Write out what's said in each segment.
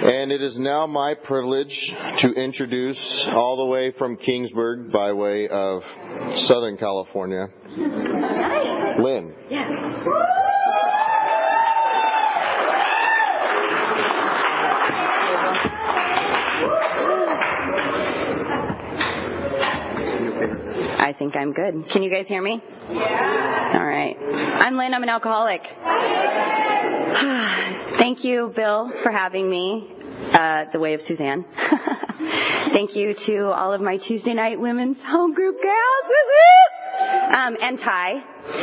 And it is now my privilege to introduce, all the way from Kingsburg by way of Southern California, Lynn. Yes. I think I'm good. Can you guys hear me? Yeah. All right. I'm Lynn. I'm an alcoholic. Thank you, Bill, for having me. The Way of Suzanne. Thank you to all of my Tuesday night women's home group gals. Woo-hoo! And Ty.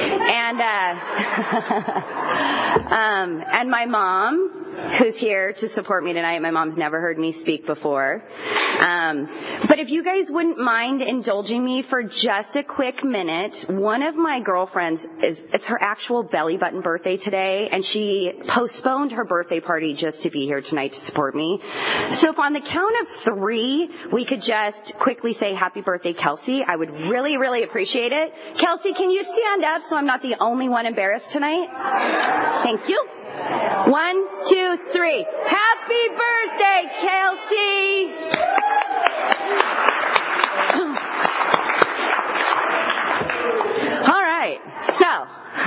And my mom, who's here to support me tonight. My mom's never heard me speak before. But if you guys wouldn't mind indulging me for just a quick minute, one of my girlfriends, it's her actual belly button birthday today, and she postponed her birthday party just to be here tonight to support me. So if on the count of 3, we could just quickly say happy birthday, Kelsey, I would really, really appreciate it. Kelsey, can you stand up so I'm not the only one embarrassed tonight? Thank you. 1, 2, 3. Happy birthday, Kelsey! All right, so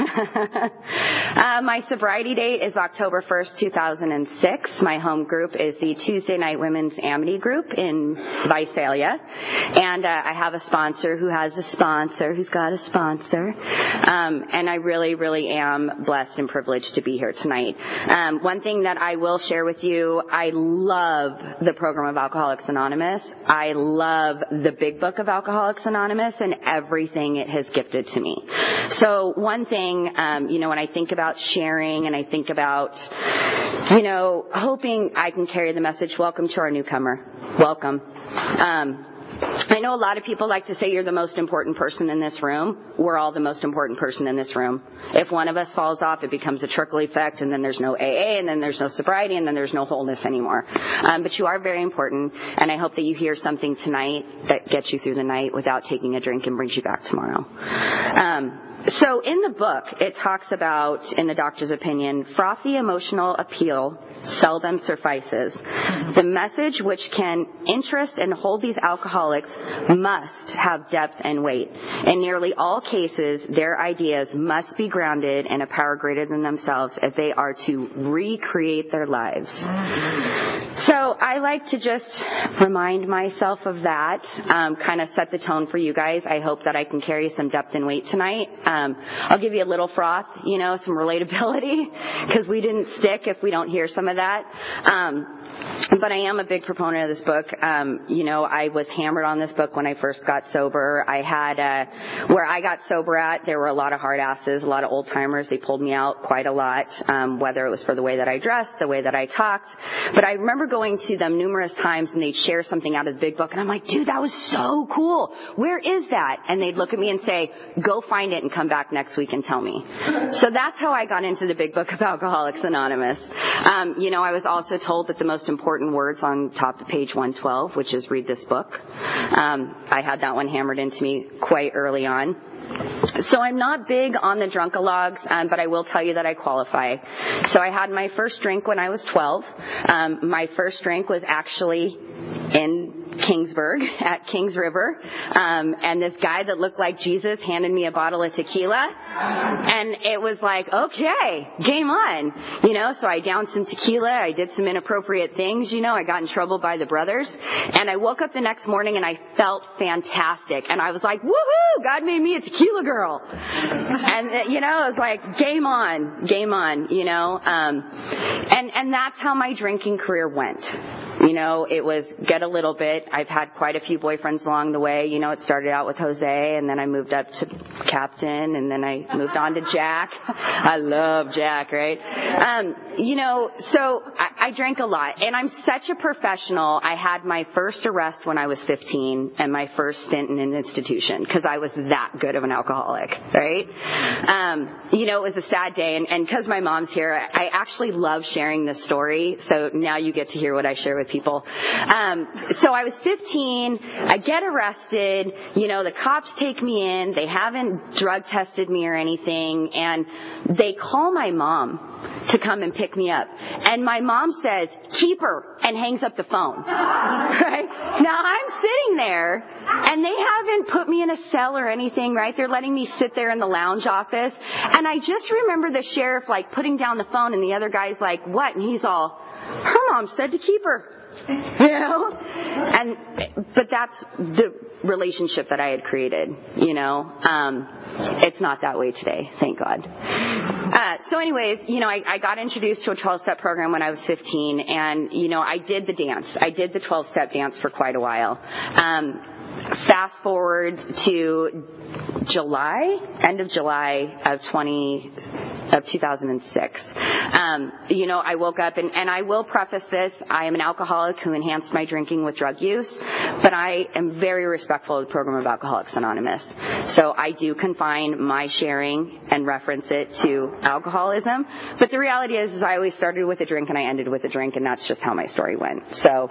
my sobriety date is October 1st, 2006. My home group is the Tuesday Night Women's Amity Group in Visalia. And I have a sponsor who has a sponsor who's got a sponsor. And I really, really am blessed and privileged to be here tonight. One thing that I will share with you, I love the program of Alcoholics Anonymous. I love the big book of Alcoholics Anonymous and everything it has gifted to me. So one thing, when I think about sharing and I think about, hoping I can carry the message, welcome to our newcomer. Welcome. I know a lot of people like to say you're the most important person in this room. We're all the most important person in this room. If one of us falls off, it becomes a trickle effect, and then there's no AA, and then there's no sobriety, and then there's no wholeness anymore. But you are very important, and I hope that you hear something tonight that gets you through the night without taking a drink and brings you back tomorrow. So in the book, it talks about, in the doctor's opinion, frothy emotional appeal seldom suffices. The message which can interest and hold these alcoholics must have depth and weight. In nearly all cases, their ideas must be grounded in a power greater than themselves if they are to recreate their lives. So I like to just remind myself of that, kind of set the tone for you guys. I hope that I can carry some depth and weight tonight. I'll give you a little froth, some relatability, because we didn't stick if we don't hear some of that. But I am a big proponent of this book. I was hammered on this book when I first got sober. I had, where I got sober at, there were a lot of hard asses, a lot of old timers. They pulled me out quite a lot, whether it was for the way that I dressed, the way that I talked. But I remember going to them numerous times and they'd share something out of the big book. And I'm like, dude, that was so cool. Where is that? And they'd look at me and say, go find it and come back next week and tell me. So that's how I got into the big book of Alcoholics Anonymous. I was also told that the most important words on top of page 112, which is read this book. I had that one hammered into me quite early on. So I'm not big on the drunkalogs, but I will tell you that I qualify. So I had my first drink when I was 12. My first drink was actually in Kingsburg at Kings River. And this guy that looked like Jesus handed me a bottle of tequila. And it was like, okay, game on. So I downed some tequila. I did some inappropriate things. I got in trouble by the brothers. And I woke up the next morning and I felt fantastic. And I was like, woohoo, God made me a tequila girl. And, it was like, game on. And that's how my drinking career went. It was get a little bit. I've had quite a few boyfriends along the way. It started out with Jose, and then I moved up to Captain, and then I moved on to Jack. I love Jack, right? So I drank a lot, and I'm such a professional. I had my first arrest when I was 15 and my first stint in an institution because I was that good of an alcoholic, right? It was a sad day, and because my mom's here, I actually love sharing this story, so now you get to hear what I share with people. So I was 15. I get arrested. The cops take me in. They haven't drug tested me or anything. And they call my mom to come and pick me up. And my mom says, keep her, and hangs up the phone. Right? Now I'm sitting there, and they haven't put me in a cell or anything, right? They're letting me sit there in the lounge office. And I just remember the sheriff, putting down the phone, and the other guy's like, what? And he's all, her mom said to keep her. But that's the relationship that I had created, It's not that way today, thank God. So anyways, I got introduced to a 12-step program when I was 15, and, I did the dance. I did the 12-step dance for quite a while. Fast forward to end of July of 2006. I woke up, and I will preface this, I am an alcoholic who enhanced my drinking with drug use, but I am very respectful of the program of Alcoholics Anonymous. So I do confine my sharing and reference it to alcoholism, but the reality is I always started with a drink and I ended with a drink, and that's just how my story went. So,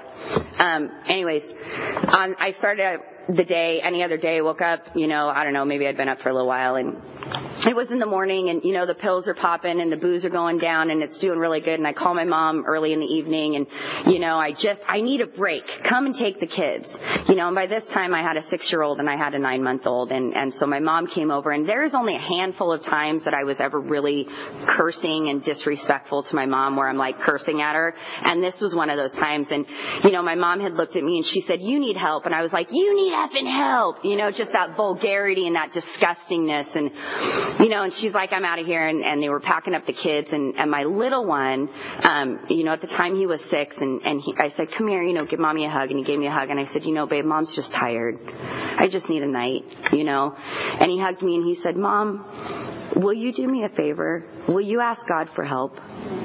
I started the day, any other day, woke up, I don't know, maybe I'd been up for a little while, and it was in the morning, and, the pills are popping and the booze are going down and it's doing really good. And I call my mom early in the evening and, I need a break. Come and take the kids. And by this time I had a 6-year-old and I had a 9-month-old. And so my mom came over, and there's only a handful of times that I was ever really cursing and disrespectful to my mom where I'm cursing at her. And this was one of those times. And, my mom had looked at me and she said, you need help. And I was like, you need effing help. Just that vulgarity and that disgustingness. And, and she's like, I'm out of here. And they were packing up the kids, and my little one, at the time he was 6, and I said, come here, give mommy a hug. And he gave me a hug, and I said, babe, mom's just tired. I just need a night, And he hugged me and he said, Mom, will you do me a favor? Will you ask God for help?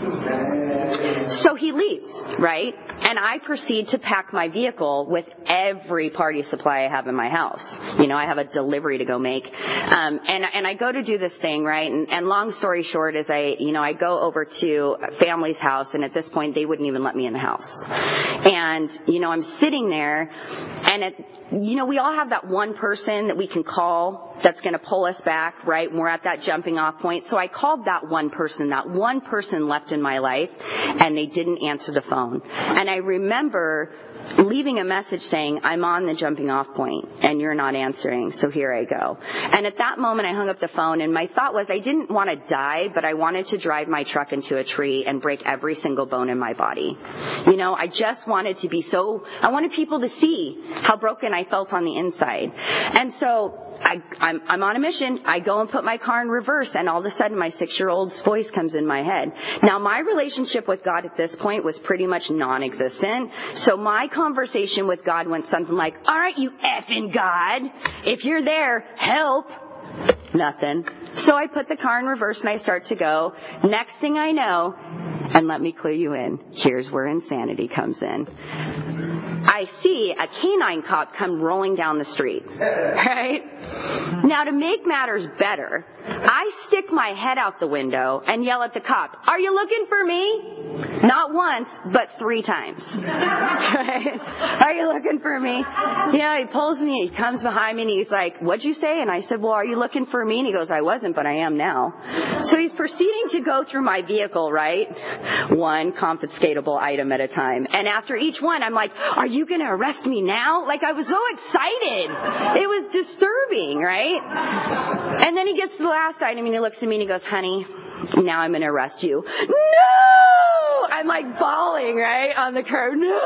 So he leaves, right? And I proceed to pack my vehicle with every party supply I have in my house. I have a delivery to go make. And I go to do this thing, right? And long story short is I go over to a family's house, and at this point they wouldn't even let me in the house. And, I'm sitting there, and we all have that one person that we can call that's going to pull us back, right? When we're at that jumping off point. So I called that one person left in my life, and they didn't answer the phone. And I remember leaving a message saying, I'm on the jumping off point and you're not answering, so here I go. And at that moment I hung up the phone, and my thought was I didn't want to die, but I wanted to drive my truck into a tree and break every single bone in my body. I just wanted to I wanted people to see how broken I felt on the inside. And so I'm on a mission. I go and put my car in reverse, and all of a sudden my 6-year-old's voice comes in my head. Now my relationship with God at this point was pretty much non-existent. So my conversation with God went something like, all right, you effing God, if you're there, help. Nothing. So I put the car in reverse and I start to go. Next thing I know, and let me clue you in, here's where insanity comes in. I see a canine cop come rolling down the street, right? Now, to make matters better, I stick my head out the window and yell at the cop, are you looking for me? Not once, but 3 times. Right? Are you looking for me? He pulls me, he comes behind me, and he's like, what'd you say? And I said, well, are you looking for me? And he goes, I wasn't, but I am now. So he's proceeding to go through my vehicle, right? One confiscatable item at a time. And after each one, I'm like, are you going to arrest me now? I was so excited. It was disturbing, right? And then he gets to the last item and he looks at me and he goes, honey, now I'm going to arrest you. No! I'm bawling, right? On the curb. No!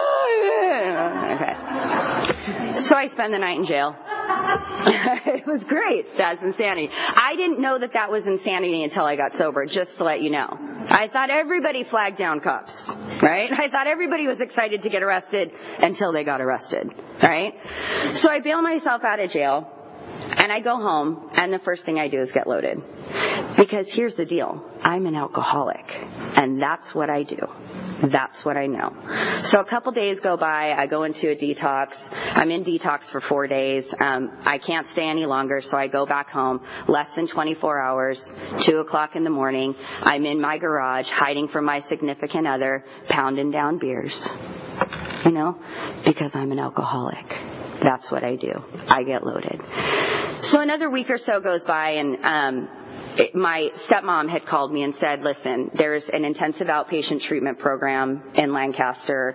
Okay. So I spend the night in jail. It was great. That's insanity. I didn't know that was insanity until I got sober, just to let you know. I thought everybody flagged down cops, right? I thought everybody was excited to get arrested until they got arrested, right? So I bail myself out of jail, and I go home, and the first thing I do is get loaded. Because here's the deal. I'm an alcoholic, and that's what I do. That's what I know. So a couple days go by. I go into a detox. I'm in detox for 4 days. I can't stay any longer, so I go back home. Less than 24 hours, 2 o'clock in the morning. I'm in my garage, hiding from my significant other, pounding down beers. because I'm an alcoholic. That's what I do. I get loaded. So another week or so goes by, and my stepmom had called me and said, listen, there's an intensive outpatient treatment program in Lancaster.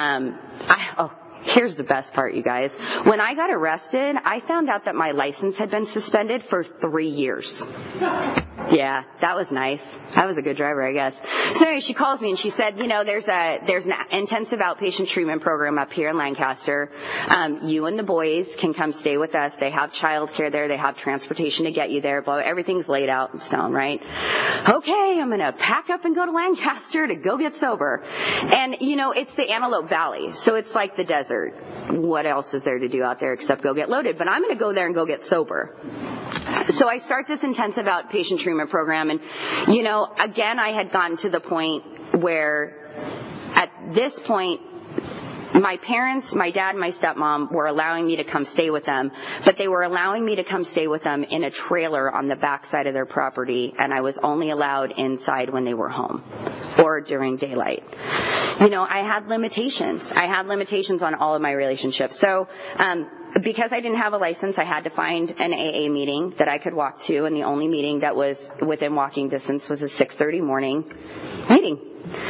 Here's the best part, you guys. When I got arrested, I found out that my license had been suspended for 3 years. Yeah, that was nice. I was a good driver, I guess. So anyway, she calls me and she said, there's an intensive outpatient treatment program up here in Lancaster. You and the boys can come stay with us. They have childcare there. They have transportation to get you there. Blah, everything's laid out in stone, right? Okay, I'm going to pack up and go to Lancaster to go get sober. And, it's the Antelope Valley, so it's like the desert. What else is there to do out there except go get loaded? But I'm going to go there and go get sober. So I start this intensive outpatient treatment program, and, again, I had gotten to the point where at this point, my parents, my dad and my stepmom, were allowing me to come stay with them, but they were allowing me to come stay with them in a trailer on the backside of their property, and I was only allowed inside when they were home or during daylight. I had limitations. I had limitations on all of my relationships. So, because I didn't have a license, I had to find an AA meeting that I could walk to, and the only meeting that was within walking distance was a 6:30 morning meeting.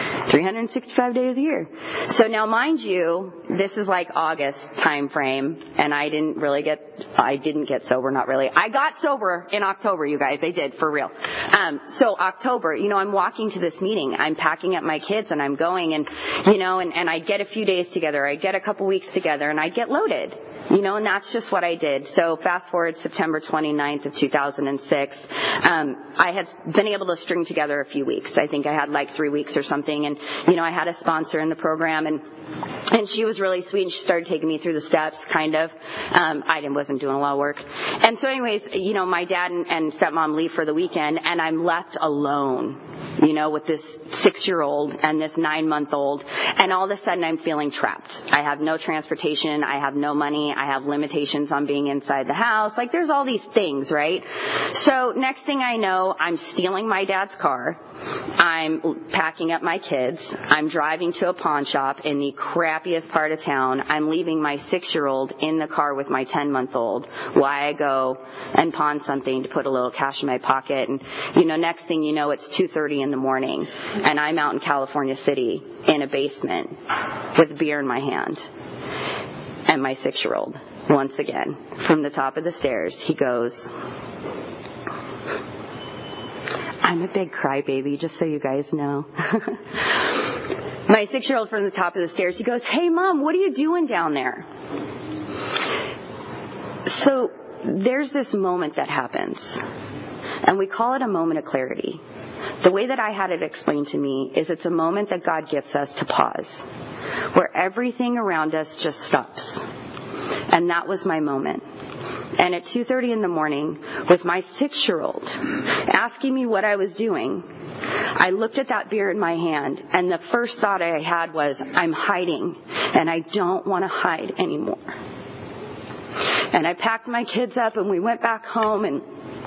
365 days a year. So now, mind you, this is like August time frame, and I didn't get sober, not really. I got sober in October, you guys. I did, for real. So October, I'm walking to this meeting. I'm packing up my kids, and I'm going, and, and I get a few days together. I get a couple weeks together, and I get loaded. And that's just what I did. So fast forward September 29th of 2006, I had been able to string together a few weeks. I think I had like 3 weeks or something. And, I had a sponsor in the program, and she was really sweet, and she started taking me through the steps, kind of. I wasn't doing a lot of work. And so anyways, my dad and stepmom leave for the weekend, and I'm left alone, with this 6-year-old and this 9-month-old. And all of a sudden I'm feeling trapped. I have no transportation. I have no money. I have limitations on being inside the house. Like, there's all these things, right? So next thing I know, I'm stealing my dad's car. I'm packing up my kids. I'm driving to a pawn shop in the crappiest part of town. I'm leaving my 6-year-old in the car with my 10-month-old while I go and pawn something to put a little cash in my pocket. And, next thing you know, it's 2:30 in the morning, and I'm out in California City in a basement with beer in my hand. And my 6-year-old, once again, from the top of the stairs, he goes, I'm a big crybaby, just so you guys know. My 6-year-old from the top of the stairs, he goes, hey, Mom, what are you doing down there? So there's this moment that happens, and we call it a moment of clarity. The way that I had it explained to me is it's a moment that God gives us to pause, where everything around us just stops. And that was my moment. And at 2:30 in the morning, with my 6-year-old asking me what I was doing, I looked at that beer in my hand, and the first thought I had was, I'm hiding, and I don't want to hide anymore. And I packed my kids up, and we went back home, and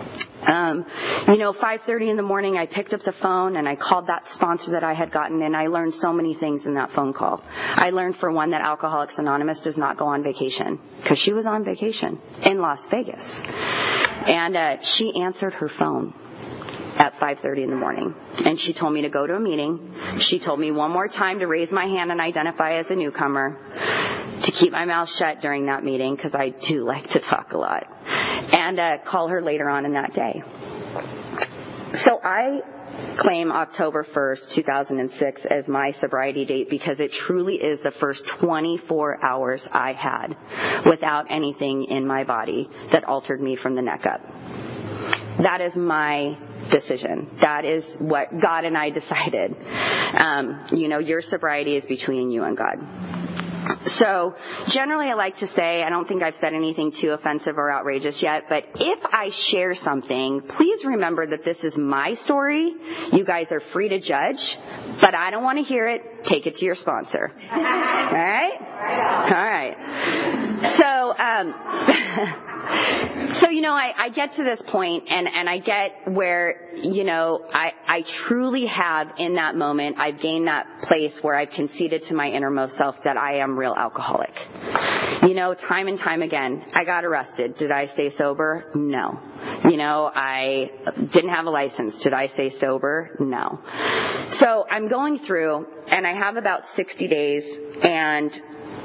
5:30 in the morning, I picked up the phone and I called that sponsor that I had gotten, and I learned so many things in that phone call. I learned, for one, that Alcoholics Anonymous does not go on vacation, because she was on vacation in Las Vegas. And she answered her phone at 5:30 in the morning, and she told me to go to a meeting. She told me one more time to raise my hand and identify as a newcomer, to keep my mouth shut during that meeting, because I do like to talk a lot, and call her later on in that day. So I claim October 1st, 2006 as my sobriety date, because it truly is the first 24 hours I had without anything in my body that altered me from the neck up. That is my decision. That is what God and I decided. Your sobriety is between you and God. So generally I like to say, I don't think I've said anything too offensive or outrageous yet, but if I share something, please remember that this is my story. You guys are free to judge, but I don't want to hear it. Take it to your sponsor. All right? All right. So So, I get to this point and I get where, I truly have in that moment, I've gained that place where I've conceded to my innermost self that I am real alcoholic. Time and time again, I got arrested. Did I stay sober? No. I didn't have a license. Did I stay sober? No. So I'm going through and I have about 60 days and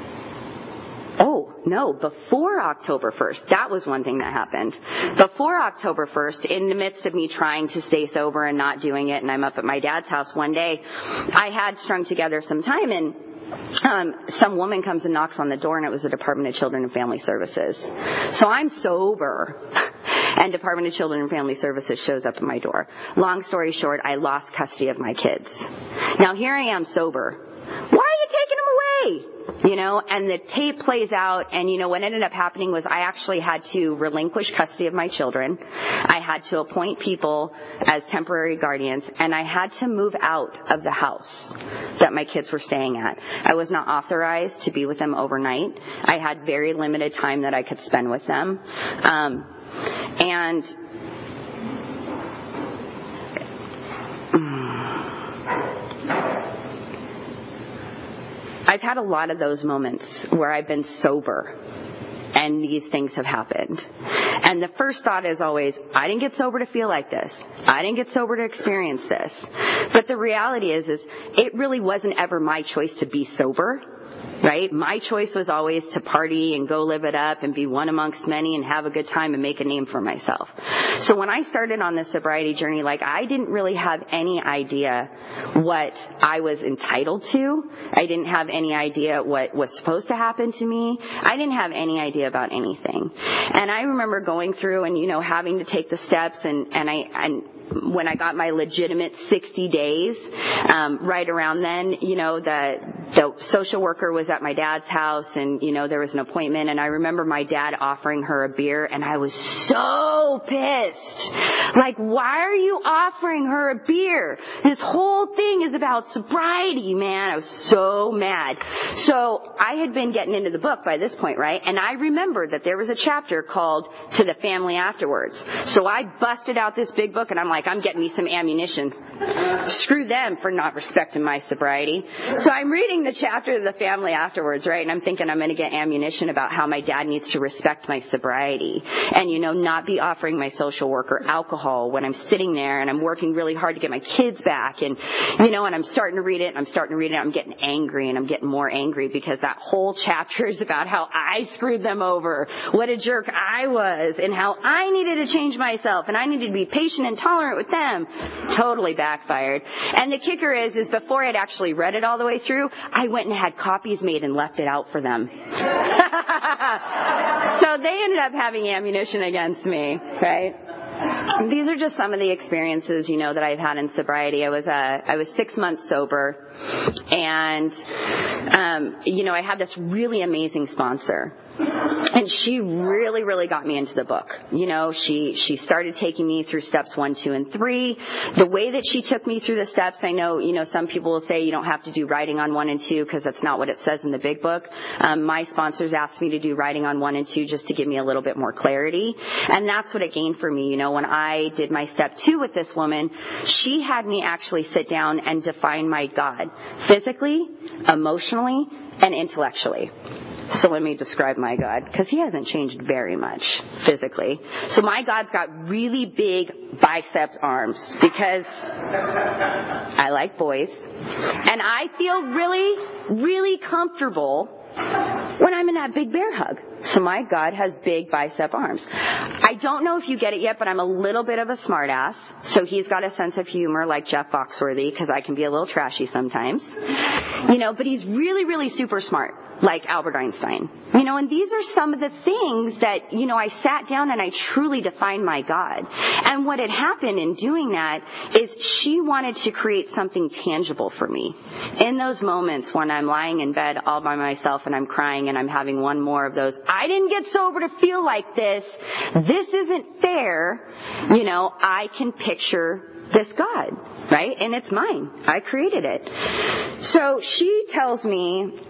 before October 1st, that was one thing that happened. Before October 1st, in the midst of me trying to stay sober and not doing it, and I'm up at my dad's house one day, I had strung together some time and some woman comes and knocks on the door, and it was the Department of Children and Family Services. So I'm sober, and Department of Children and Family Services shows up at my door. Long story short, I lost custody of my kids. Now here I am sober. Why are you taking them away? And the tape plays out, and what ended up happening was I actually had to relinquish custody of my children. I had to appoint people as temporary guardians, and I had to move out of the house that my kids were staying at. I was not authorized to be with them overnight. I had very limited time that I could spend with them. I've had a lot of those moments where I've been sober and these things have happened. And the first thought is always, I didn't get sober to feel like this. I didn't get sober to experience this. But the reality is it really wasn't ever my choice to be sober. Right? My choice was always to party and go live it up and be one amongst many and have a good time and make a name for myself. So when I started on this sobriety journey, I didn't really have any idea what I was entitled to. I didn't have any idea what was supposed to happen to me. I didn't have any idea about anything. And I remember going through and, having to take the steps and when I got my legitimate 60 days, right around then, the social worker was at my dad's house and, there was an appointment and I remember my dad offering her a beer and I was so pissed. Why are you offering her a beer? This whole thing is about sobriety, man. I was so mad. So I had been getting into the book by this point, right? And I remembered that there was a chapter called To the Family Afterwards. So I busted out this big book and I'm getting me some ammunition. Screw them for not respecting my sobriety. So I'm reading the chapter of The Family Afterwards, right? And I'm thinking I'm going to get ammunition about how my dad needs to respect my sobriety and, not be offering my social worker alcohol when I'm sitting there and I'm working really hard to get my kids back. And, and I'm starting to read it. I'm getting angry and I'm getting more angry because that whole chapter is about how I screwed them over, what a jerk I was, and how I needed to change myself and I needed to be patient and tolerant with them. Totally backfired. And the kicker is before I'd actually read it all the way through, I went and had copies made and left it out for them. So they ended up having ammunition against me, right? These are just some of the experiences, that I've had in sobriety. I was 6 months sober and, I had this really amazing sponsor. And she really, really got me into the book. She started taking me through steps 1, 2, and 3. The way that she took me through the steps, I know, some people will say you don't have to do writing on 1 and 2 because that's not what it says in the big book. My sponsors asked me to do writing on 1 and 2 just to give me a little bit more clarity. And that's what it gained for me. When I did my step 2 with this woman, she had me actually sit down and define my God physically, emotionally, and intellectually. So let me describe my God, because he hasn't changed very much physically. So my God's got really big bicep arms because I like boys. And I feel really, really comfortable when I'm in that big bear hug. So my God has big bicep arms. I don't know if you get it yet, but I'm a little bit of a smartass. So he's got a sense of humor like Jeff Foxworthy, because I can be a little trashy sometimes. But he's really, really super smart, like Albert Einstein. And these are some of the things that, I sat down and I truly defined my God. And what had happened in doing that is she wanted to create something tangible for me. In those moments when I'm lying in bed all by myself and I'm crying and I'm having one more of those, I didn't get sober to feel like this. This isn't fair. I can picture this God, right? And it's mine. I created it. So she tells me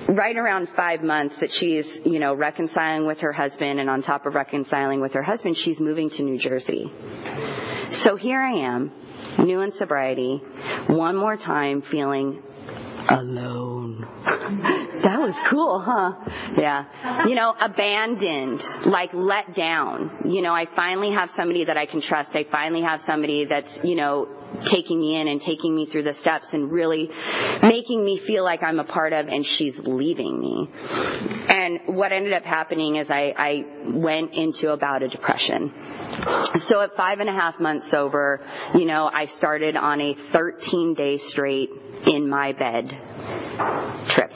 right around 5 months that she's, reconciling with her husband, and on top of reconciling with her husband, she's moving to New Jersey. So here I am, new in sobriety, one more time feeling alone. That was cool, huh? Yeah. Abandoned, like let down. I finally have somebody that I can trust. I finally have somebody that's, taking me in and taking me through the steps and really making me feel like I'm a part of, and she's leaving me. And what ended up happening is I went into about a depression. So at 5.5 months sober, I started on a 13-day straight in my bed trip.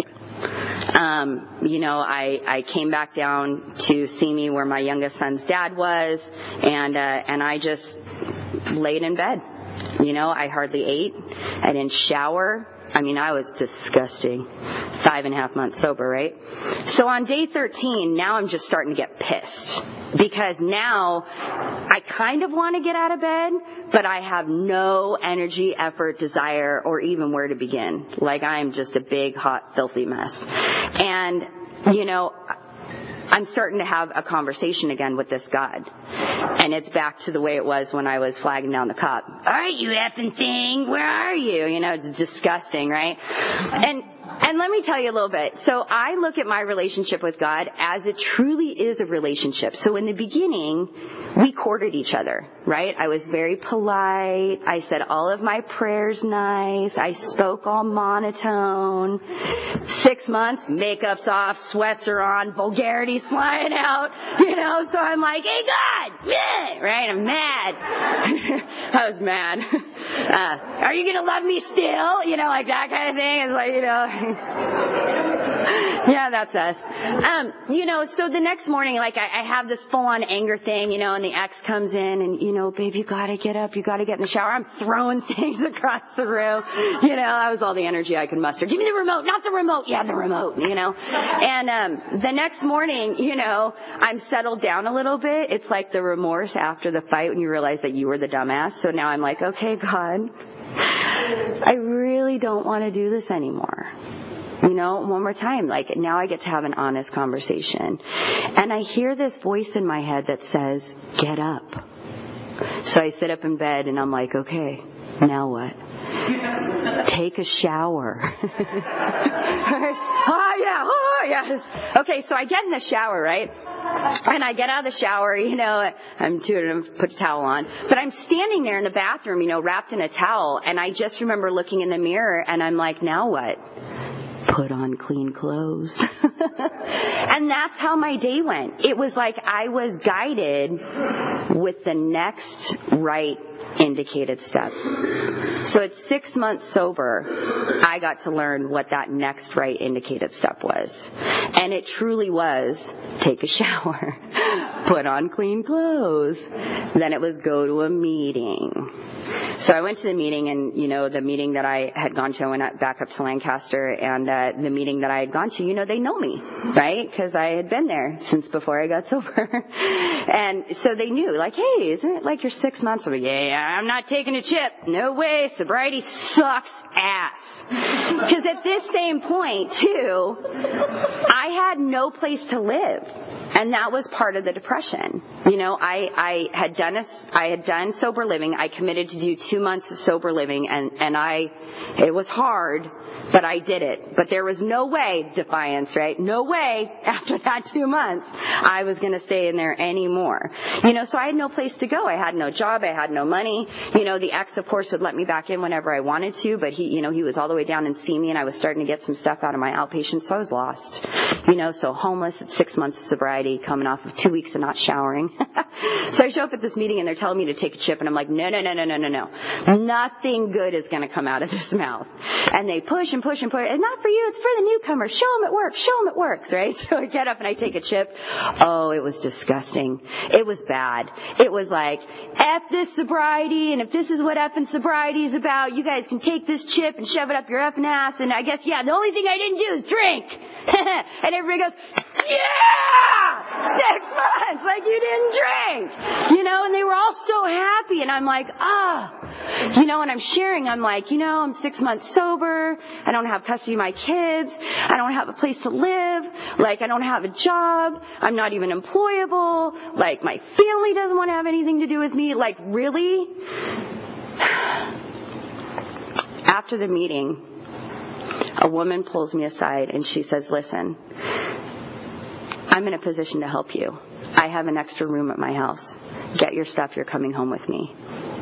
I came back down to see me where my youngest son's dad was, and I just laid in bed. I hardly ate. I didn't shower. I was disgusting. 5.5 months sober, right? So on day 13, now I'm just starting to get pissed. Because now I kind of want to get out of bed, but I have no energy, effort, desire, or even where to begin. Like I'm just a big, hot, filthy mess. And, I'm starting to have a conversation again with this God. And it's back to the way it was when I was flagging down the cop. All right, you effing thing, where are you? It's disgusting, right? And let me tell you a little bit. So I look at my relationship with God as it truly is a relationship. So in the beginning, we courted each other, right? I was very polite. I said all of my prayers nice. I spoke all monotone. 6 months, makeup's off, sweats are on, vulgarity's flying out, so I'm like, hey God, yeah, right? I'm mad. I was mad. Are you going to love me still? Like that kind of thing. It's like, yeah, that's us. So the next morning, like I have this full on anger thing, and the ex comes in and, babe, you gotta get up, you gotta get in the shower. I'm throwing things across the room. That was all the energy I could muster. Give me the remote, not the remote. Yeah, the remote, And, the next morning, I'm settled down a little bit. It's like the remorse after the fight when you realize that you were the dumbass. So now I'm like, okay, God, I really don't want to do this anymore. One more time, like now I get to have an honest conversation. And I hear this voice in my head that says, get up. So I sit up in bed and I'm like, okay, now what? Take a shower. Oh, yes. Okay, so I get in the shower, right? And I get out of the shower, I'm to put a towel on, but I'm standing there in the bathroom, wrapped in a towel, and I just remember looking in the mirror and I'm like, now what? Put on clean clothes. And that's how my day went. It was like I was guided with the next right indicated step. So at 6 months sober, I got to learn what that next right indicated step was. And it truly was take a shower, put on clean clothes. Then it was go to a meeting. So I went to the meeting, and, the meeting that I had gone to, I went back up to Lancaster, and the meeting that I had gone to, they know me, right? Because I had been there since before I got sober. And so they knew, like, hey, isn't it like you're 6 months? I'm like, yeah, I'm not taking a chip. No way. Sobriety sucks ass. Because at this same point, too, I had no place to live. And that was part of the depression. I had done sober living. I committed to do 2 months of sober living, and it was hard, but I did it. But there was no way, defiance, right? No way after that 2 months I was going to stay in there anymore. So I had no place to go. I had no job. I had no money. The ex, of course, would let me back in whenever I wanted to, but he was all the way down in Simi, and I was starting to get some stuff out of my outpatient, so I was lost. So homeless at 6 months of sobriety, coming off of 2 weeks of not showering. So I show up at this meeting, and they're telling me to take a chip, and I'm like, no. Nothing good is going to come out of this mouth. And they push and push and push. It's not for you. It's for the newcomers. Show them it works. Show them it works, right? So I get up and I take a chip. Oh, it was disgusting. It was bad. It was like, F this sobriety, and if this is what effing sobriety is about, you guys can take this chip and shove it up your effing ass, and I guess, the only thing I didn't do is drink. And everybody goes, yeah! 6 months, like you didn't drink, and they were all so happy. And I'm like, and I'm sharing, I'm like, I'm 6 months sober. I don't have custody of my kids. I don't have a place to live. Like, I don't have a job. I'm not even employable. Like, my family doesn't want to have anything to do with me. Like, really? After the meeting, a woman pulls me aside and she says, listen, I'm in a position to help you. I have an extra room at my house. Get your stuff. You're coming home with me.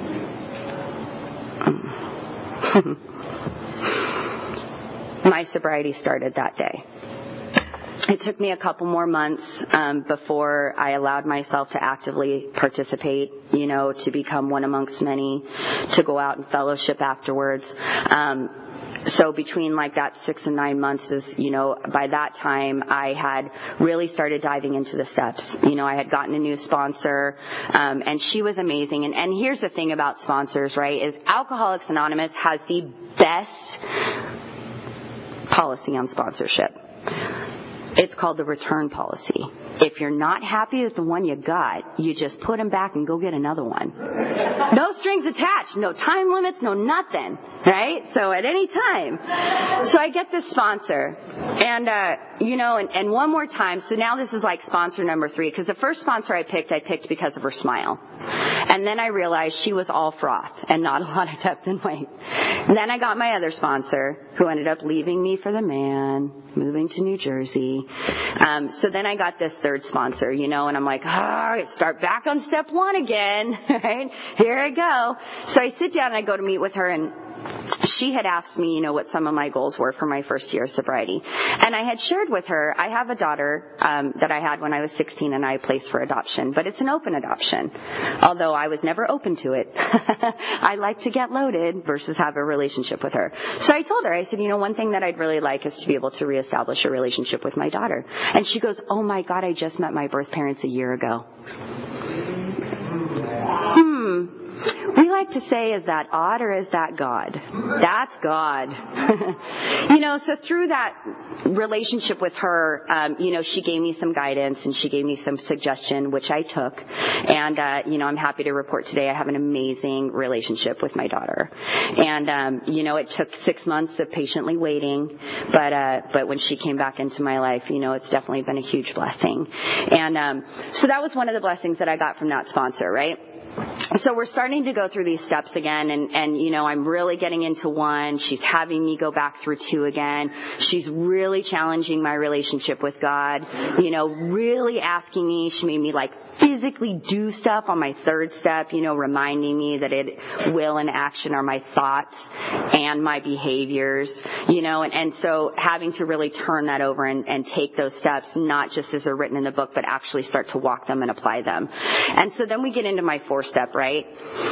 My sobriety started that day. It took me a couple more months before I allowed myself to actively participate, to become one amongst many, to go out and fellowship afterwards. So between like that 6 and 9 months is, by that time I had really started diving into the steps. I had gotten a new sponsor, and she was amazing. And here's the thing about sponsors, right, is Alcoholics Anonymous has the best policy on sponsorship. It's called the return policy. If you're not happy with the one you got, you just put them back and go get another one. No strings attached, no time limits, no nothing, right? So at any time. So I get this sponsor, and and one more time. So now this is like sponsor number 3, because the first sponsor I picked because of her smile. And then I realized she was all froth and not a lot of depth and weight. And then I got my other sponsor, who ended up leaving me for the man, moving to New Jersey. So then I got this third sponsor, and I'm like, start back on step 1 again, right? Here I go. So I sit down and I go to meet with her, and she had asked me, what some of my goals were for my first year of sobriety. And I had shared with her, I have a daughter that I had when I was 16 and I placed for adoption, but it's an open adoption, although I was never open to it. I like to get loaded versus have a relationship with her. So I told her, I said, one thing that I'd really like is to be able to reestablish a relationship with my daughter. And she goes, oh my God, I just met my birth parents a year ago. We like to say, is that odd or is that God? That's God. So through that relationship with her, she gave me some guidance and she gave me some suggestion, which I took. And, I'm happy to report today I have an amazing relationship with my daughter. And, it took 6 months of patiently waiting, but when she came back into my life, it's definitely been a huge blessing. And, so that was one of the blessings that I got from that sponsor, right? So we're starting to go through these steps again, and I'm really getting into 1. She's having me go back through 2 again. She's really challenging my relationship with God, really asking me. She made me physically do stuff on my 3rd step, reminding me that will and action are my thoughts and my behaviors, and so having to really turn that over and take those steps, not just as they're written in the book, but actually start to walk them and apply them. And so then we get into my 4th step, right?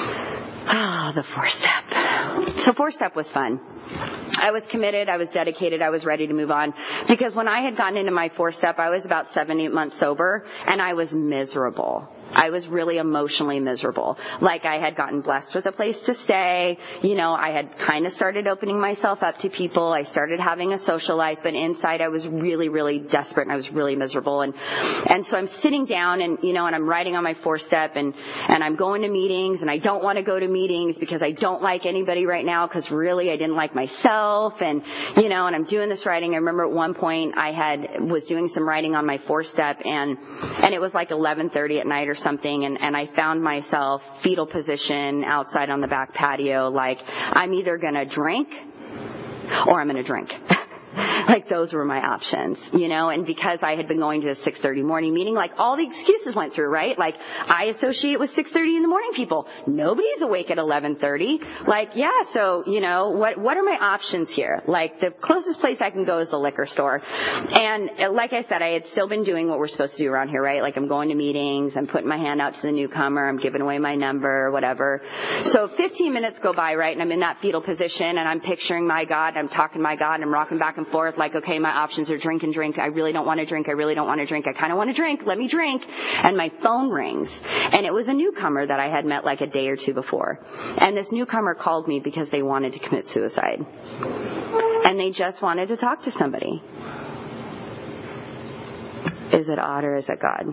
The 4th step. So 4th step was fun. I was committed, I was dedicated, I was ready to move on. Because when I had gotten into my 4th step, I was about 7-8 months sober, and I was miserable. I was really emotionally miserable. I had gotten blessed with a place to stay. I had kind of started opening myself up to people. I started having a social life, but inside I was really, really desperate, and I was really miserable. And so I'm sitting down and I'm writing on my 4th step, and I'm going to meetings, and I don't want to go to meetings because I don't like anybody right now, because really I didn't like myself, and I'm doing this writing. I remember at one point I was doing some writing on my 4th step, and it was 11:30 at night or something, and I found myself fetal position outside on the back patio, I'm either gonna drink or I'm gonna drink. Those were my options, and because I had been going to a 6:30 morning meeting, all the excuses went through, right? I associate with 6:30 in the morning people. Nobody's awake at 11:30. So, what are my options here? The closest place I can go is the liquor store. And like I said, I had still been doing what we're supposed to do around here, right? I'm going to meetings, I'm putting my hand out to the newcomer, I'm giving away my number, whatever. So 15 minutes go by, right? And I'm in that fetal position, and I'm picturing my God, I'm talking my God, and I'm rocking back and forth, okay, my options are drink and drink. I really don't want to drink. I really don't want to drink. I kind of want to drink. Let me drink. And my phone rings. And it was a newcomer that I had met a day or 2 before. And this newcomer called me because they wanted to commit suicide. And they just wanted to talk to somebody. Is it odd or is it God?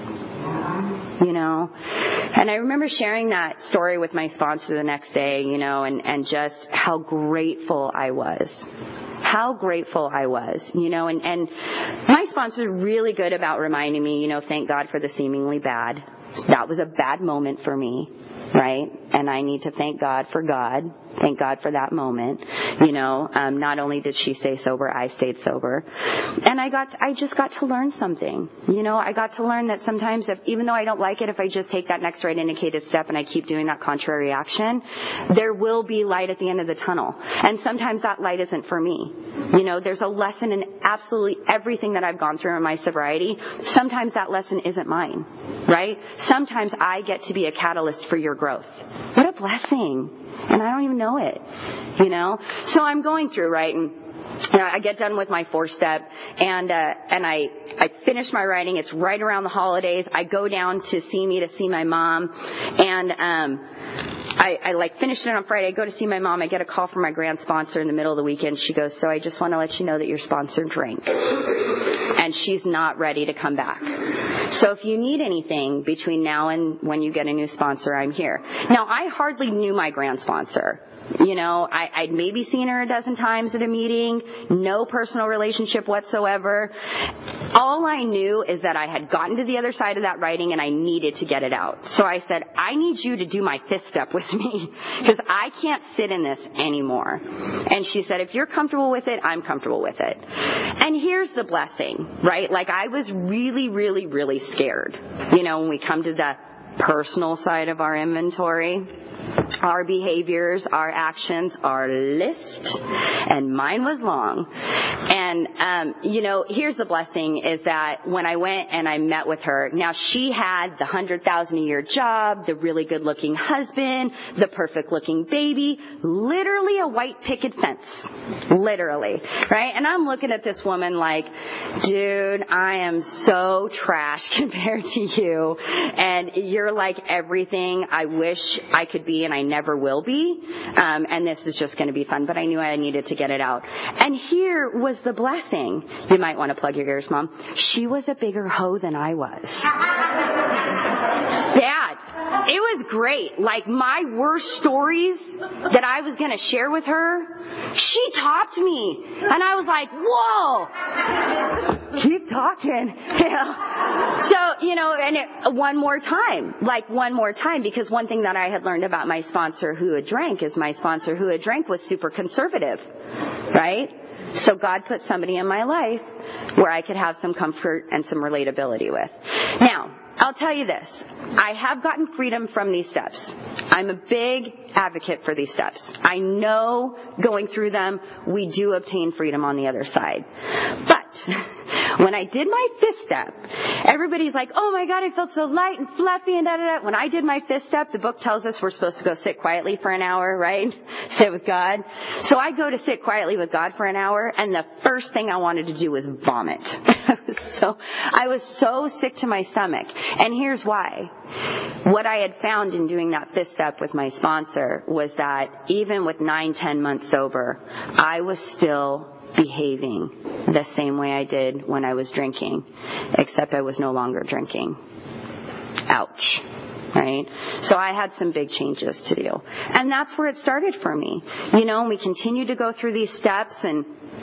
You know? And I remember sharing that story with my sponsor the next day, you know, and just how grateful I was. How grateful I was, you know, and my sponsor is really good about reminding me, you know, thank God for the seemingly bad. That was a bad moment for me, right? And I need to thank God for God. Thank God for that moment. You know, not only did she stay sober, I stayed sober. And I just got to learn something. You know, I got to learn that sometimes even though I don't like it, if I just take that next right indicated step and I keep doing that contrary action, there will be light at the end of the tunnel. And sometimes that light isn't for me. You know, there's a lesson in absolutely everything that I've gone through in my sobriety. Sometimes that lesson isn't mine, right? Sometimes I get to be a catalyst for your growth. What a blessing. And I don't even know it, you know? So I'm going through, right? And I get done with my 4-step and I finish my writing. It's right around the holidays. I go down to see my mom, and I like finished it on Friday. I go to see my mom. I get a call from my grand sponsor in the middle of the weekend. She goes, so I just want to let you know that your sponsor drank and she's not ready to come back. So if you need anything between now and when you get a new sponsor, I'm here. Now, I hardly knew my grand sponsor. You know, I'd maybe seen her a dozen times at a meeting, no personal relationship whatsoever. All I knew is that I had gotten to the other side of that writing and I needed to get it out. So I said, I need you to do my 5th step with me because I can't sit in this anymore. And she said, if you're comfortable with it, I'm comfortable with it. And here's the blessing, right? Like I was really, really, really scared. You know, when we come to the personal side of our inventory, our behaviors, our actions, our list, and mine was long. And, you know, here's the blessing is that when I went and I met with her, now she had the $100,000 a year job, the really good looking husband, the perfect looking baby, literally a white picket fence, literally, right? And I'm looking at this woman like, dude, I am so trash compared to you, and you're like everything I wish I could be and I never will be, and this is just going to be fun, but I knew I needed to get it out. And here was the blessing. You might want to plug your ears, Mom. She was a bigger hoe than I was. Dad, it was great. Like my worst stories that I was going to share with her, she topped me. And I was like, whoa, keep talking. You know? So, you know, and one more time, because one thing that I had learned about my sponsor who had drank is my sponsor who had drank was super conservative, right? So God put somebody in my life where I could have some comfort and some relatability with. Now, I'll tell you this. I have gotten freedom from these steps. I'm a big advocate for these steps. I know going through them, we do obtain freedom on the other side. But when I did my 5th step, everybody's like, oh my God, I felt so light and fluffy and da-da-da. When I did my 5th step, the book tells us we're supposed to go sit quietly for an hour, right? Sit with God. So I go to sit quietly with God for an hour, and the first thing I wanted to do was vomit. So I was so sick to my stomach. And here's why. What I had found in doing that 5th step with my sponsor was that even with 9-10 months sober, I was still behaving the same way I did when I was drinking, except I was no longer drinking. Ouch. Right? So I had some big changes to do. And that's where it started for me. You know, we continued to go through these steps, and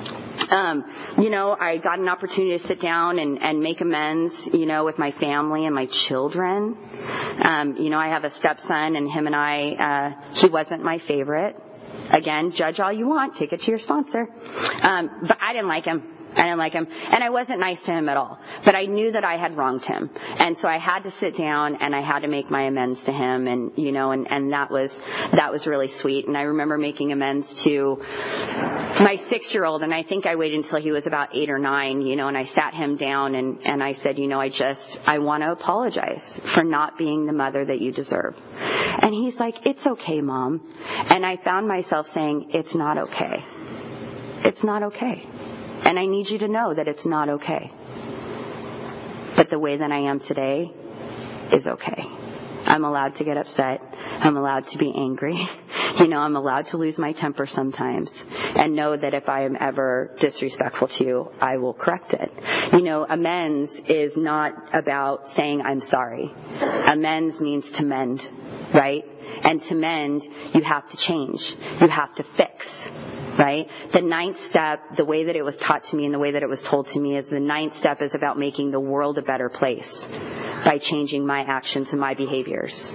you know, I got an opportunity to sit down and make amends, you know, with my family and my children. You know, I have a stepson, and him and I, he wasn't my favorite. Again, judge all you want, take it to your sponsor. But I didn't like him. And I wasn't nice to him at all. But I knew that I had wronged him. And so I had to sit down and I had to make my amends to him, and you know, and that was really sweet. And I remember making amends to my 6-year-old, and I think I waited until he was about 8 or 9, you know, and I sat him down and I said, you know, I want to apologize for not being the mother that you deserve. And he's like, it's okay, Mom. And I found myself saying, it's not okay. It's not okay. And I need you to know that it's not okay. But the way that I am today is okay. I'm allowed to get upset. I'm allowed to be angry. I'm allowed to lose my temper sometimes, and know that if I am ever disrespectful to you, I will correct it. Amends is not about saying I'm sorry. Amends means to mend, right? And to mend, you have to change. You have to fix, right? The 9th step, the way that it was taught to me and the way that it was told to me is the 9th step is about making the world a better place by changing my actions and my behaviors.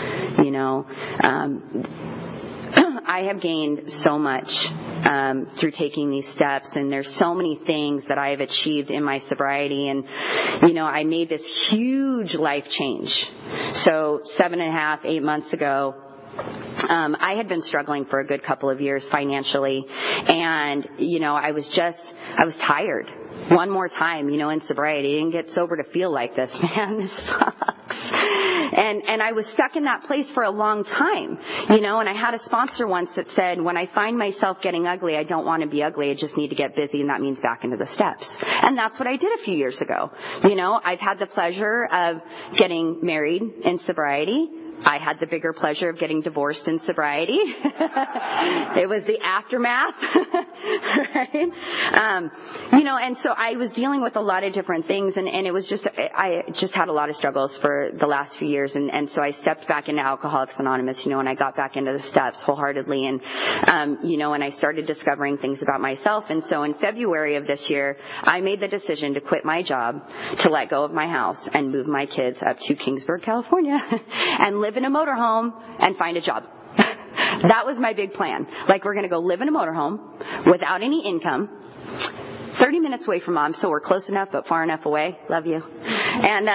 I have gained so much through taking these steps, and there's so many things that I have achieved in my sobriety, and I made this huge life change. So 7.5, 8 months ago, I had been struggling for a good couple of years financially, and I was tired. One more time, in sobriety. I didn't get sober to feel like this, man. This sucks. And I was stuck in that place for a long time, and I had a sponsor once that said, when I find myself getting ugly, I don't want to be ugly. I just need to get busy, and that means back into the steps. And that's what I did a few years ago. I've had the pleasure of getting married in sobriety. I had the bigger pleasure of getting divorced in sobriety. It was the aftermath, right? And so I was dealing with a lot of different things, and it was I just had a lot of struggles for the last few years, and so I stepped back into Alcoholics Anonymous, and I got back into the steps wholeheartedly, and I started discovering things about myself. And so in February of this year, I made the decision to quit my job, to let go of my house, and move my kids up to Kingsburg, California, and live in a motorhome and find a job. That was my big plan. We're going to go live in a motorhome without any income, 30 minutes away from Mom, so we're close enough but far enough away. Love you. And,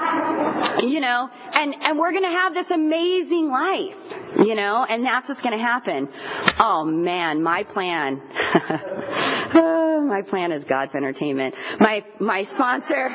and we're going to have this amazing life, and that's what's going to happen. Oh man, my plan. My plan is God's entertainment. My sponsor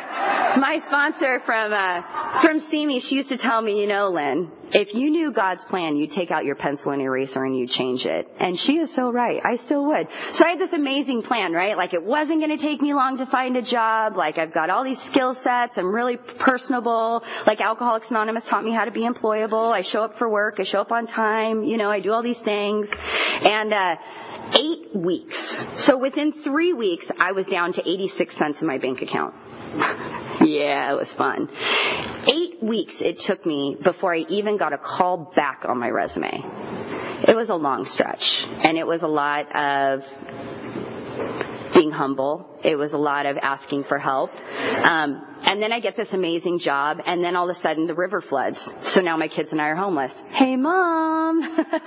from CME, she used to tell me, Lynn, if you knew God's plan, you'd take out your pencil and eraser and you'd change it. And she is so right. I still would. So I had this amazing plan, right? It wasn't going to take me long to find a job. I've got all these skill sets. I'm really personable. Alcoholics Anonymous taught me how to be employable. I show up for work. I show up on time. I do all these things. And 8 weeks. So within 3 weeks, I was down to 86 cents in my bank account. Yeah, it was fun. 8 weeks it took me before I even got a call back on my resume. It was a long stretch, and it was a lot of being humble. It was a lot of asking for help. And then I get this amazing job, and then all of a sudden the river floods. So now my kids and I are homeless. Hey, Mom.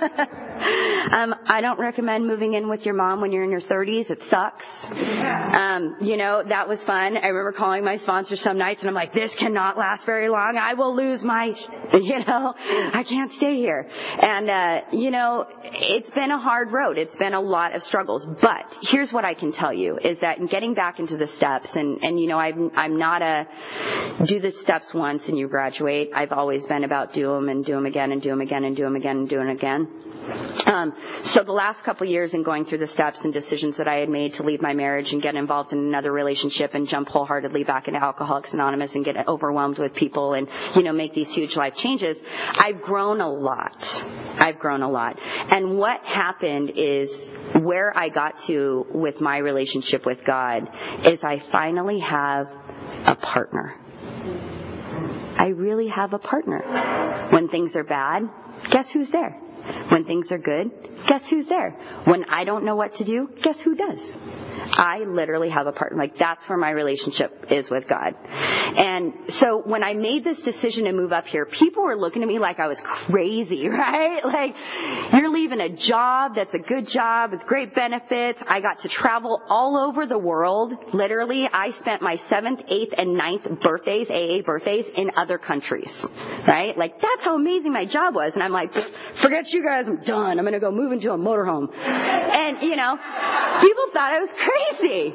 I don't recommend moving in with your mom when you're in your 30s. It sucks. That was fun. I remember calling my sponsor some nights, and I'm like, this cannot last very long. I will lose my, I can't stay here. And, it's been a hard road. It's been a lot of struggles. But here's what I can tell you is that in getting back into the steps, and I'm not a do the steps once and you graduate. I've always been about do them and do them again and do them again and do them again and do them again. So the last couple of years in going through the steps and decisions that I had made to leave my marriage and get involved in another relationship and jump wholeheartedly back into Alcoholics Anonymous and get overwhelmed with people and, make these huge life changes, I've grown a lot. And what happened is where I got to with my relationship with God is I finally have a partner. I really have a partner. When things are bad, guess who's there? When things are good, guess who's there? When I don't know what to do, guess who does? I literally have a partner. That's where my relationship is with God. And so when I made this decision to move up here, people were looking at me like I was crazy, right? You're leaving a job that's a good job with great benefits. I got to travel all over the world. Literally, I spent my 7th, 8th, and 9th birthdays, AA birthdays, in other countries, right? That's how amazing my job was. And I'm like, forget you guys, I'm done. I'm going to go move into a motorhome. And, people thought I was crazy.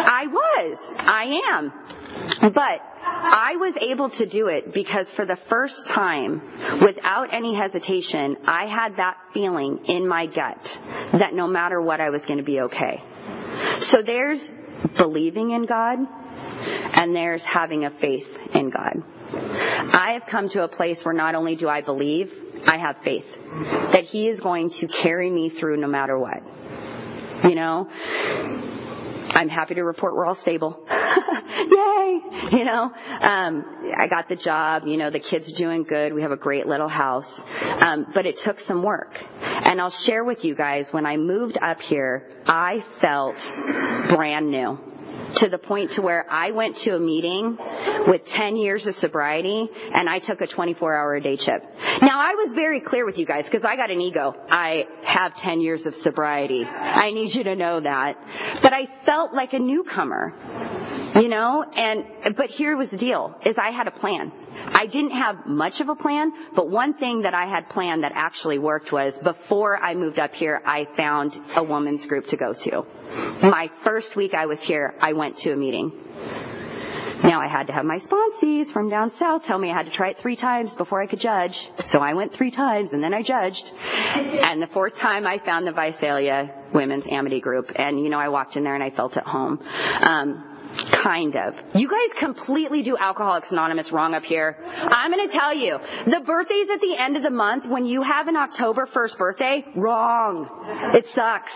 I am. But I was able to do it because for the first time, without any hesitation, I had that feeling in my gut that no matter what, I was going to be okay. So there's believing in God, and there's having a faith in God. I have come to a place where not only do I believe, I have faith that He is going to carry me through no matter what. You know, I'm happy to report we're all stable. Yay! You know, I got the job, you know, the kids are doing good. We have a great little house. But it took some work. And I'll share with you guys, when I moved up here, I felt brand new. To the point to where I went to a meeting with 10 years of sobriety and I took a 24-hour-a-day chip. Now, I was very clear with you guys because I got an ego. I have 10 years of sobriety. I need you to know that. But I felt like a newcomer, you know, but here was the deal, is I had a plan. I didn't have much of a plan, but one thing that I had planned that actually worked was before I moved up here, I found a women's group to go to. My first week I was here, I went to a meeting. Now I had to have my sponsees from down south tell me I had to try it 3 times before I could judge. So I went 3 times and then I judged. And the 4th time I found the Visalia Women's Amity group. And, you know, I walked in there and I felt at home. Kind of. You guys completely do Alcoholics Anonymous wrong up here. I'm going to tell you, the birthdays at the end of the month, when you have an October 1st birthday, wrong. It sucks.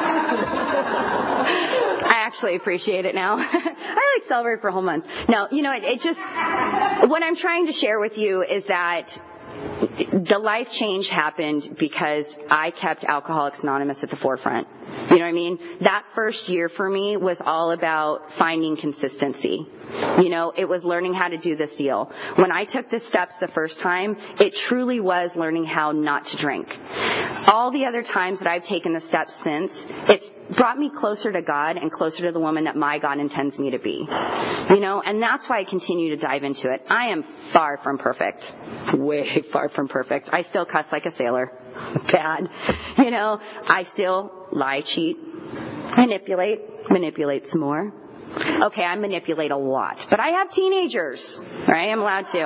I actually appreciate it now. I like celebrate for a whole month. No, you know, it just, what I'm trying to share with you is that the life change happened because I kept Alcoholics Anonymous at the forefront. You know what I mean? That first year for me was all about finding consistency. You know, it was learning how to do this deal. When I took the steps the first time, it truly was learning how not to drink. All the other times that I've taken the steps since, it's brought me closer to God and closer to the woman that my God intends me to be. You know, and that's why I continue to dive into it. I am far from perfect. Way far from perfect. I still cuss like a sailor. Bad. You know, I still lie, cheat, manipulate some more. Okay, I manipulate a lot, but I have teenagers, right? I'm allowed to.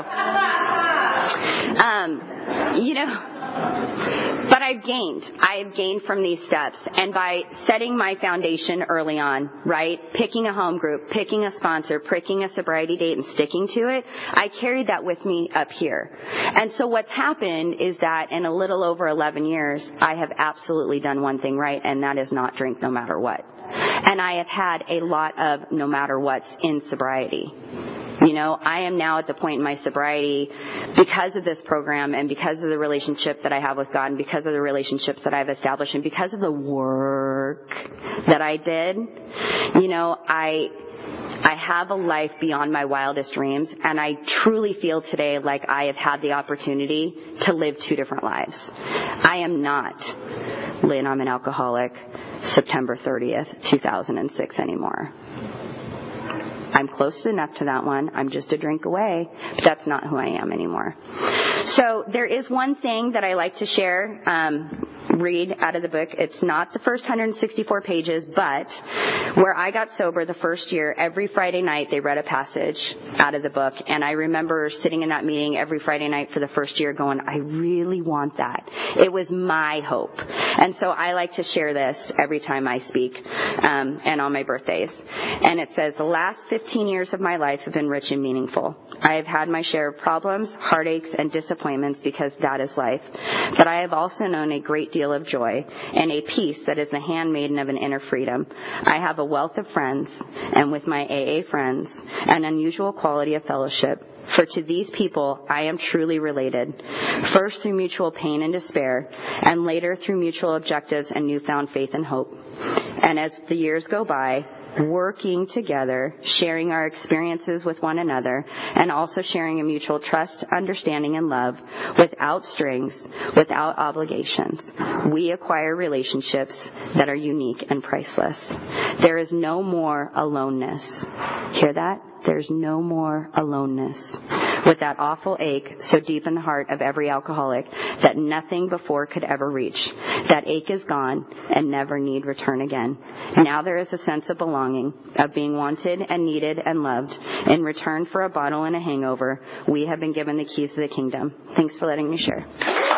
You know, but I've gained from these steps. And by setting my foundation early on, right? Picking a home group, picking a sponsor, picking a sobriety date and sticking to it, I carried that with me up here. And so what's happened is that in a little over 11 years, I have absolutely done one thing right, and that is not drink no matter what. And I have had a lot of no matter what's in sobriety. You know, I am now at the point in my sobriety because of this program and because of the relationship that I have with God and because of the relationships that I've established and because of the work that I did. You know, I have a life beyond my wildest dreams, and I truly feel today like I have had the opportunity to live 2 different lives. I am not Lynn, I'm an alcoholic, September 30th, 2006 anymore. I'm close enough to that one. I'm just a drink away, but that's not who I am anymore. So there is one thing that I like to share, read out of the book. It's not the first 164 pages, but where I got sober the first year, every Friday night they read a passage out of the book. And I remember sitting in that meeting every Friday night for the first year going, I really want that. It was my hope. And so I like to share this every time I speak, and on my birthdays. And it says, the last 15 years of my life have been rich and meaningful. I have had my share of problems, heartaches, and disappointments because that is life. But I have also known a great deal of joy and a peace that is the handmaiden of an inner freedom. I have a wealth of friends, and with my AA friends, an unusual quality of fellowship. For to these people I am truly related, first through mutual pain and despair, and later through mutual objectives and newfound faith and hope. And as the years go by, working together, sharing our experiences with one another, and also sharing a mutual trust, understanding, and love, without strings, without obligations, we acquire relationships that are unique and priceless. There is no more aloneness. Hear that? There's no more aloneness. With that awful ache so deep in the heart of every alcoholic that nothing before could ever reach. That ache is gone and never need return again. Now there is a sense of belonging, of being wanted and needed and loved. In return for a bottle and a hangover, we have been given the keys to the kingdom. Thanks for letting me share.